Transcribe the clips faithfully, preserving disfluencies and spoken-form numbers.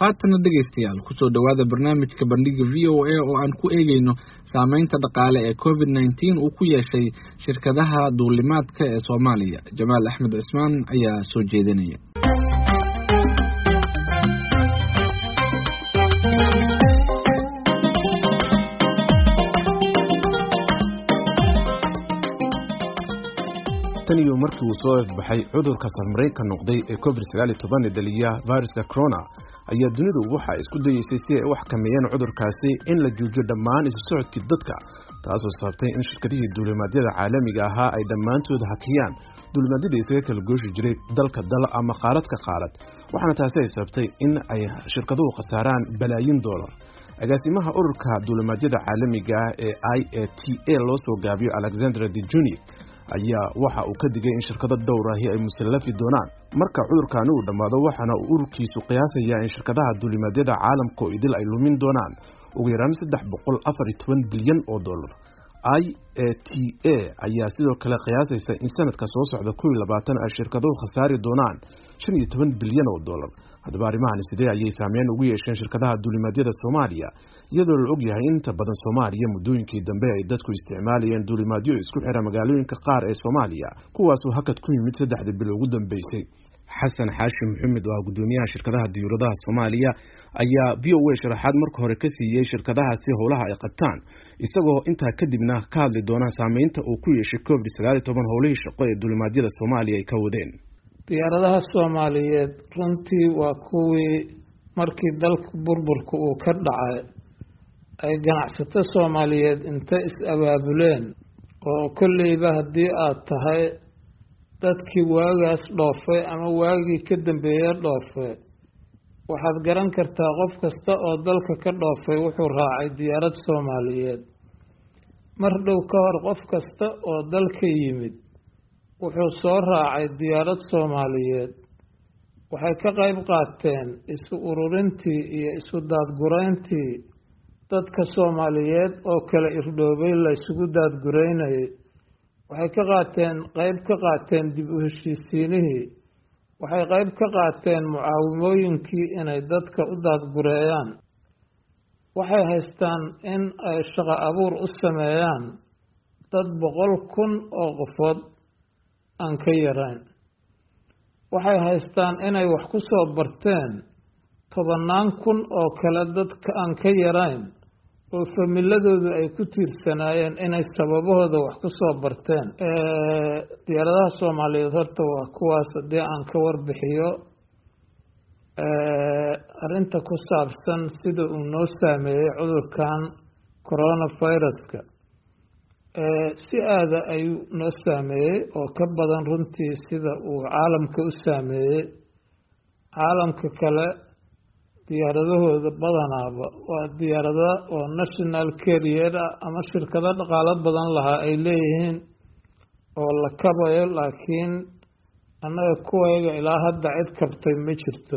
haatana dhegeystayaal kusoo dhawaada barnaamijka bandhiga V O A oo aan ku eegeyno saameynta dhaqaale ee covid nineteen uu ku yeeshay shirkadaha duulimaadka ee Soomaaliya. Jamaal Axmed Cismaan ayaa soo jeedinaya. taniyo markii uu soo baxay cudurka safmareenka noqday ee covid sagaal iyo toban ee dhaliya viruska corona ayaa dunidu waxa isku dayeysay si ay wax kameeyaan cudurkaasi in la joojiyo dhammaan isu socodkii dadka taasoo sababtay in shirkadihii duulimaadyada caalamiga ahaa ay dhammaantood hakiyaan duulimaadyada isaga kala gooshi jiray dalka dal ama qaarad ka qaarad waxaana taasi ay sababtay in ay shirkaduhu khasaaraan balaayiin dollar. agaasimaha ururka duulimaadyada caalamiga ah ee I A T A loo soo gaabiyo Alexandra Dejuni ayaa waxa uu ka digay in shirkado dhowr ah ay musallafi doonaan marka cudurkan uu dhamaado waxaana uu ururkiisu qiyaasayaa in shirkadaha duulimaadyada caalamka idil ay lumin doonaan ugu yaraan saddex boqol afar iyo toban bilyan oo dollar. I A T A ayaa sidoo kale qiyaasaysa in sanadka soo socda kow iyo labaatan ay shirkaduhu khasaari doonaan shan iyo toban bilyan oo dollar. haddaba arrimahan sidee ayay saameyn ugu yeesheen shirkadaha duulimaadyada Soomaaliya iyadoo la og yahay inta badan Soomaaliya muddooyinkii dambe ay dadku isticmaalayeen duulimaadyo isku xira magaalooyinka qaar ee Soomaaliya kuwaas oo hakad ku yimid saddexdii bil ugu dambeysay. Xasan Xaashim Maxamed oo gudoomiyaha shirkadaha diyaaradaha Soomaaliya ayaa V O A sharaxaad marka hore ka siiyay shirkadahaasi howlaha ay qabtaan isagoo intaa kadibna ka hadli doona saameynta uu ku yeeshay covid sagaal iyo toban howlihii shaqo ee duulimaadyada Soomaaliya ay ka wadeen. diyaaradaha Soomaaliyeed runtii waa kuwii markii dalka burburka uu ka dhacay ay ganacsato Soomaaliyeed inta is abaabuleen oo kulliba haddii aad tahay dadkii waagaas dhoofay ama waagii ka dambeeyay dhoofay waxaad garan kartaa qof kasta oo dalka ka dhoofay wuxuu raacay diyaarad Soomaaliyeed. mar dhow ka hor qof kasta oo dalka yimid wuxuu soo raacay diyaarad Soomaaliyeed. waxay ka qayb qaateen isu ururintii iyo isu daadgurayntii dadka Soomaaliyeed oo kala irdhoobay la isugu daadguraynayay. waxay ka qaateen qayb ka qaateen dib u heshiisiinihii. waxay qayb ka qaateen mucaawimooyinkii inay dadka u daadgureeyaan. waxay haystaan in ay shaqo abuur u sameeyaan dad boqol kun oo qofood aan ka yarayn. waxay haystaan inay wax ku soo barteen tobannaan kun oo kale dadka aan ka yarayn oo familadoodu ay ku tiirsanaayeen inay sababahooda wax ku soo barteen. diyaaradaha Soomaaliyeed horta waa kuwaas haddii aan ka warbixiyo arrinta ku saabsan sida uu noo saameeyey cudurkan coronaviruska. si aada ayuu noo saameeyey oo ka badan runtii sida uu caalamka u saameeyey. caalamka kale diyaaradahooda badanaaba waa diyaarada oo national carrier ah ama shirkado dhaqaalo badan lahaa ay leeyihiin oo la kabayo, laakiin annaga kuwayga ilaa hadda cid kabtay ma jirto.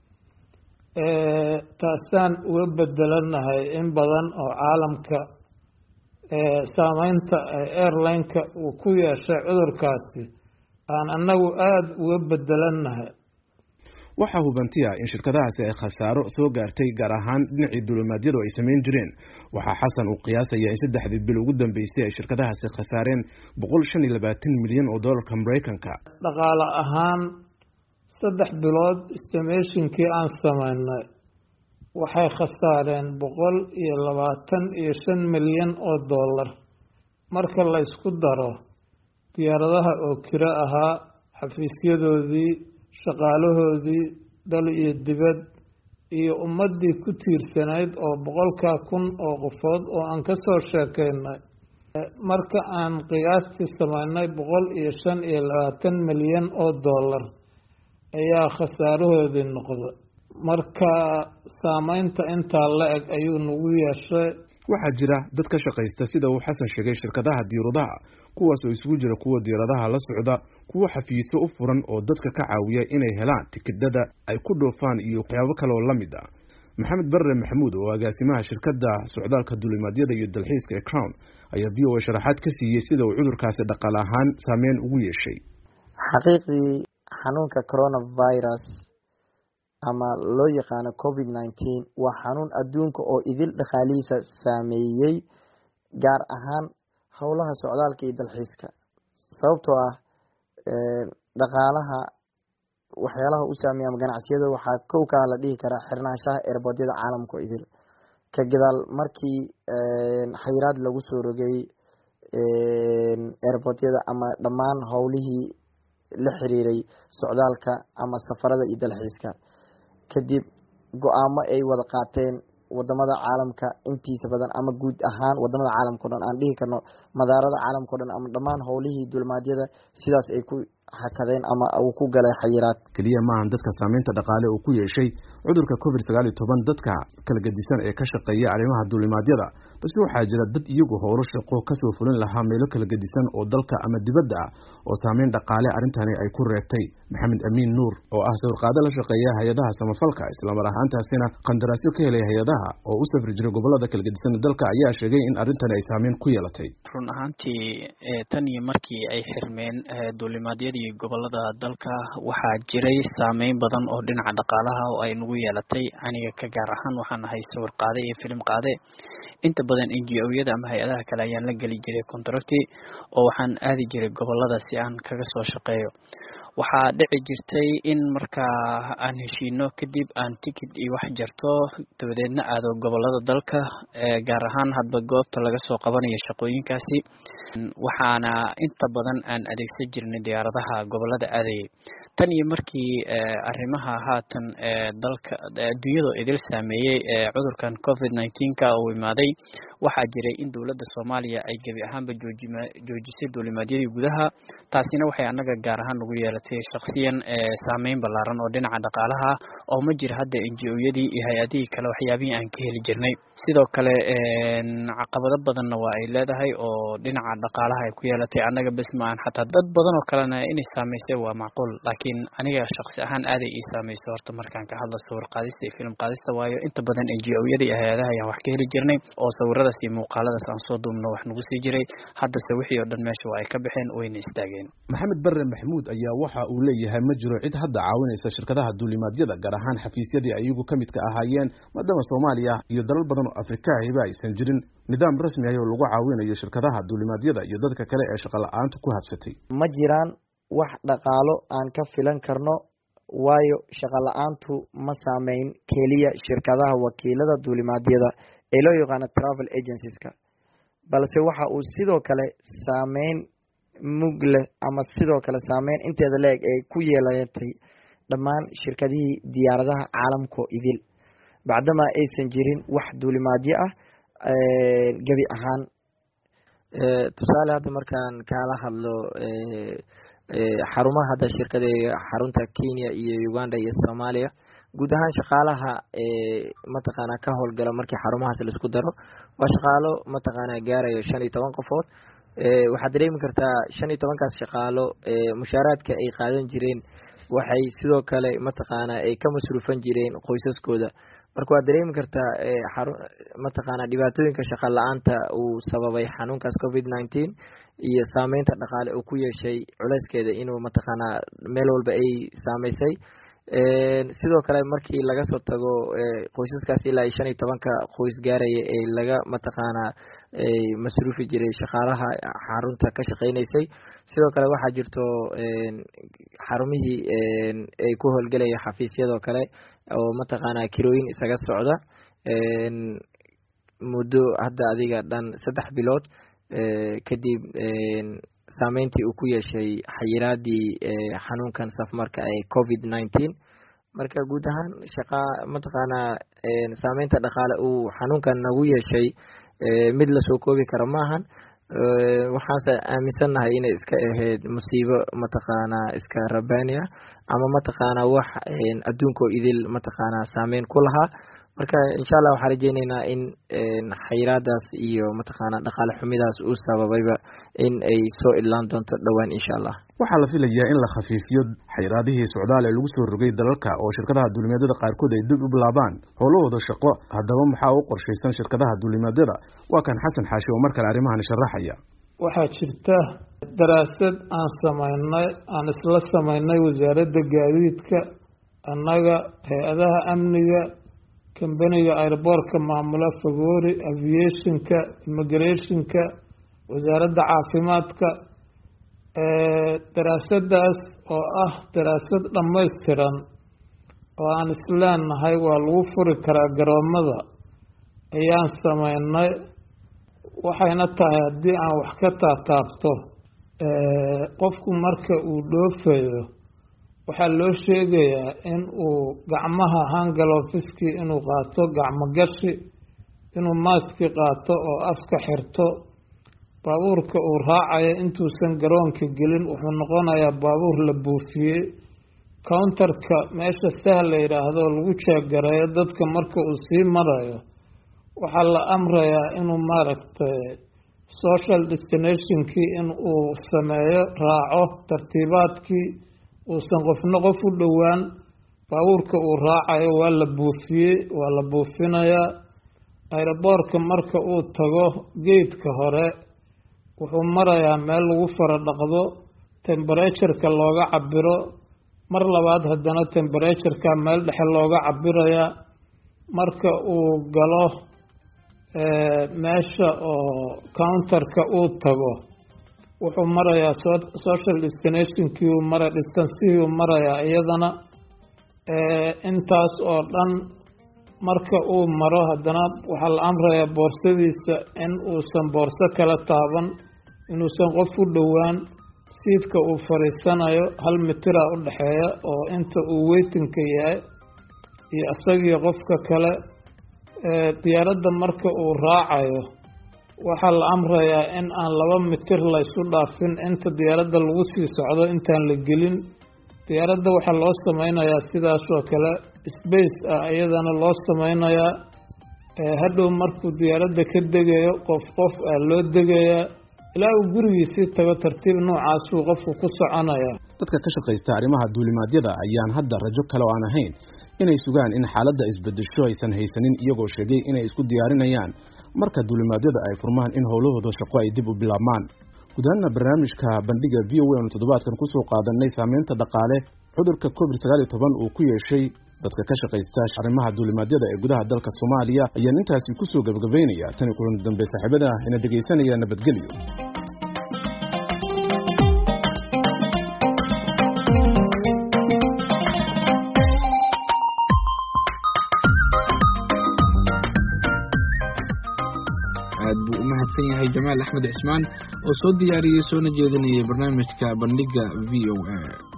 taasaan uga bedelanahay in badan oo caalamka saameynta airline-ka uu ku yeeshay cudurkaasi aan annagu aada uga bedelanahay. waxaa hubantiya in shirkadahaasi ay khasaaro soo gaartay gaar ahaan dhinacii duulimaadyadu ay samayn jireen. waxaa xasan uu qiyaasaya in saddexdii bil ugu dambeysay ay shirkadahaasi khasaareen boqol shan iyo labaatan milyan oo dollarka Mareykanka. dhaqaale ahaan saddex bilood estimationkii aan samaynay waxay khasaareen boqol iyo labaatan iyo shan milyan oo dollar. marka la isku daro diyaaradaha oo kiro ahaa, xafiisyadoodii, shaqaalahoodii dal iyo dibad iyo ummadii ku tiirsanayd oo boqolka kun oo qofood oo aan ka soo sheekaynay. marka aan qiyaastii samaynay boqol iyo shan iyo labaatan milyan oo dollar ayaa khasaarahoodii noqday. marka saameynta intaa la eg ayuu nagu yeeshay. waxaa jira dad ka shaqaysta sida uu Xasan sheegay shirkadaha diyaaradaha kuwaas oo isugu jira kuwa diyaaradaha la socda, kuwa xafiisyo u furan oo dadka ka caawiya inay helaan tikidhada ay ku dhoofaan iyo waxyaabo kale oo la mid ah. Maxamed Barre Maxamuud oo agaasimaha shirkadda socdaalka duulimaadyada iyo dalxiiska ee Crown ayaa V O A sharaxaad ka siiyay sida uu cudurkaasi dhaqaale ahaan saameyn ugu yeeshay. xaqiiqdii xanuunka coronavirus ama loo yaqaano covid nineteen waa xanuun adduunka oo idil dhaqaalihiisa saameeyey gaar ahaan howlaha socdaalka iyo dalxiiska sababtoo ah dhaqaalaha waxyaalaha u saameeya ama ganacsiyada waxaa kow ka la dhihi karaa xirnaanshaha airportyada caalamka oo idil ka gadaal markii xayiraad lagu soo rogay airportyada ama dhammaan howlihii la xiriiray socdaalka ama safarada iyo dalxiiska kadib go-aamo ay wada qaateen wadamada caalamka intiisa badan ama guud ahaan wadamada caalamka o dhan aan dhihi karno madaarada caalamka o dhan ama dhammaan howlihii duulimaadyada sidaas ay ku hakadeen ama uu ku galay xayiraad keliya maahan dadka saameynta dhaqaale uu ku yeeshay cudurka covid sagaal iyo toban dadka kala gedisan ee ka shaqeeya arrimaha duulimaadyada balse waxaa jira dad iyagu howlo shaqo kasoo fulin lahaa meelo kala gedisan oo dalka ama dibadda ah oo saameyn dhaqaale arrintani ay ku reebtay maxamed amiin nuur oo ah sawirqaado la shaqeeya hay-adaha samafalka islamar ahaantaasina qandaraasyo ka helay hay-adaha oo u safri jiray gobolada kala gedisan dalka ayaa sheegay in arrintani ay saameyn ku yeelatay run ahaantii tan iyo markii ay xirmeen duulimaadyadii gobolada dalka waxaa jiray saameyn badan oo dhinaca dhaqaalaha oo ay nagu yeelatay aniga ka gaar ahaan waxaan ahay sawir qaade iyo filim qaade inta badan N G O-yada ama hay-adaha kale ayaan la geli jiray contracti oo waxaan aadi jiray gobolada si aan kaga soo shaqeeyo waxaa dhici jirtay in markaa aan heshiino kadib aan ticket iyo wax jarto dabadeedna aado gobolada dalka gaar ahaan hadba goobta laga soo qabanayo shaqooyinkaasi waxaana inta badan aan adeegsan jirnay diyaaradaha gobolada aadayay tan iyo markii arrimaha haatan dalka adduunyada idil saameeyey cudurkan covid nineteen ka uu imaaday waxaa jiray in dowladda Soomaaliya ay gabi ahaanba joojisay duulimaadyadii gudaha taasina waxay anaga gaar ahaan ugu yeelatay shakhsiyan saameyn ballaaran oo dhinaca dhaqaalaha oo ma jira hadda N G O-yadii iyo hay-adihii kale waxyaabihii aan ka heli jirnay sidoo kale caqabado badanna waa ay leedahay oo dhinaca dhaqaalaha ay ku yeelatay anaga bas ma aan xataa dad badan oo kalena inay saameysay waa macquul laakiin aniga shakhsi ahaan aad ay ii saameysay horta markaan ka hadlo sawir qaadista iyo film qaadista waayo inta badan N G O-yada iyo hay-adaha ayaan wax ka heli jirnay oo sawiradaas iyo muuqaaladaas aan soo duubno wax nagu sii jiray haddase wixii oo dhan meesha waa ay ka baxeen wayna istaageen maxamed barre maxamuud ayaa waxa uu leeyahay ma jiro cid hadda caawinaysa shirkadaha duulimaadyada gaar ahaan xafiisyadii ayagu ka midka ahaayeen maadaama Soomaaliya iyo dalal badan oo Afrika ah aysan jirin nidaam rasmi ah oo lagu caawinayo shirkadaha duulimaadyada iyo dadka kale ee shaqo la'aanta ku habsatay ma jiraan wax dhaqaalo aan ka filan karno waayo shaqo la'aantu ma saameyn keliya shirkadaha wakiilada duulimaadyada ee loo yaqaan travel agencies-ka balse waxa uu sidoo kale saameyn mugle ama sidoo kale saameyn inteeda leeg ee ku yeelatay dhammaan shirkadihii diyaaradaha caalamka idil bacdama aysan jirin wax duulimaadyo ah gabi ahaan tusaale hadda markaan kala hadlo xarumaha hadda shirkada xarunta Kenya iyo Uganda iyo Soomaaliya guud ahaan shaqaalaha mataqaana ka howlgala markii xarumahaas la isku daro waa shaqaalo mataqaana gaarayo shan iyo toban qofood waxaad dareemi kartaa shan iyo toban kaas shaqaalo mushaaraadka ay qaadan jireen waxay sidoo kale mataqaana ay ka masruufan jireen qoysaskooda marka waad dareemi kartaa mataqaana dhibaatooyinka shaqo la'aanta uu sababay xanuunkaas covid nineteen iyo saameynta dhaqaale uu ku yeeshay culeyskeeda inuu mataqaana meel walba ay saameysay sidoo kale markii laga soo tago qoysaskaas ilaa shan iyo tobanka qoys gaaraya ee laga mataqaana masruufi jiray shaqaalaha xarunta ka shaqeynaysay sidoo kale waxaa jirto xarumihii ay ku howlgelaya xafiisyadoo kale oo mataqaana kirooyin isaga socda muddo hadda adiga dhan saddex bilood kadib saameyntii uu ku yeeshay xayiraadii xanuunkan safmarka ee covid nineteen marka guud ahaan shaqa mataqaana saameynta dhaqaale uu xanuunkan nagu yeeshay mid la soo koobi karo maahan waxaanse aaminsannahay inay iska ahayd musiibo mataqaana iska rabbaani ah ama mataqaana wax adduunka oo idil mataqaana saameyn ku lahaa marka insha Allah waxaan rajeynaynaa in xayiraadaas iyo mataqaana dhaqaale xumidaas uu sababayba in ay soo ilaan doonto dhawaan insha Allah waxaa la filayaa in la khafiifiyo xayiraadihii socdaal ee lagu soo rogay dalalka oo shirkadaha duulimaadyada qaarkood ay dib u bilaabaan howlahooda shaqo haddaba maxaa u qorshaysan shirkadaha duulimaadyada waa kan xasan xaashi oo mar kale arrimahan sharaxaya waxaa jirta daraasad aan samaynay aan isla samaynay wasaaradda gaadiidka annaga hay-adaha amniga kambaniga airboortka maamula Fagoori aviationka immigrationka wasaaradda caafimaadka daraasadaas oo ah daraasad dhammaystiran oo aan isleenahay waa lagu furi karaa garoomada ayaan sameynay waxayna tahay haddii aan wax ka taataabto qofku marka uu dhoofayo waxaa loo sheegayaa in uu gacmaha hangalofiskii inuu qaato gacmo gashi inuu maaski qaato oo afka xirto baabuurka uu raacayo intuusan garoonka gelin wuxuu noqonayaa baabuur la buufiyey counterka meesha sahal la yidhaahdo lagu jeegareeyo dadka marka uu sii marayo waxaa la amrayaa inuu maaragtay social destinationkii in uu sameeyo raaco tartiibaadkii uusan qofna qof u dhowaan baabuurka uu raacayo waa la buufiyey waa la buufinayaa aeroboortka marka uu tago geedka hore wuxuu marayaa meel lagu fara dhaqdo temperatureka looga cabiro mar labaad haddana temperatureka meel dhexe looga cabirayaa marka uu galo meesha oo counterka uu tago wuxuu marayaa social destinationkii uu mara distancihii uu marayaa iyadana intaas oo dhan marka uu maro haddana waxaa la amrayaa boorsadiisa in uusan boorso kala taaban inuusan qof u dhowaan siidka uu fadhiisanayo hal mitira u dhexeeya oo inta uu weytinka yahay iyo isagii qofka kale diyaaradda marka uu raacayo waxaa la amrayaa in aan laba mitir la isu dhaafin inta diyaaradda lagu sii socdo intaan la gelin diyaaradda waxaa loo sameynayaa sidaas oo kale space ah iyadana loo sameynayaa hadhow markuu diyaaradda ka degayo qof qof ah loo degayaa ilaa uu gurigiisii tago tartiib noocaasuu qofku ku soconayaa dadka ka shaqaysta arrimaha duulimaadyada ayaan hadda rajo kale oo aan ahayn inay sugaan in xaaladda isbedesho aysan haysanin iyagoo sheegay inay isku diyaarinayaan marka duulimaadyada ay furmaan in howlahooda shaqo ay dib u bilaabmaan guud ahaanna barnaamijka bandhiga v o a oonu toddobaadkan kusoo qaadanay saameynta dhaqaale cudurka covid sagaal iyo toban uu ku yeeshay dadka ka shaqaysta arrimaha duulimaadyada ee gudaha dalka Soomaaliya ayaan intaasi ku soo gabagabeynaya tan kulan dambe saaxiibada ina dhageysanaya nabadgelyo aad buu u mahadsan yahay Jamaal Axmed Cismaan oo soo diyaariyay soo jeedinayay barnaamijka bandhiga V O A.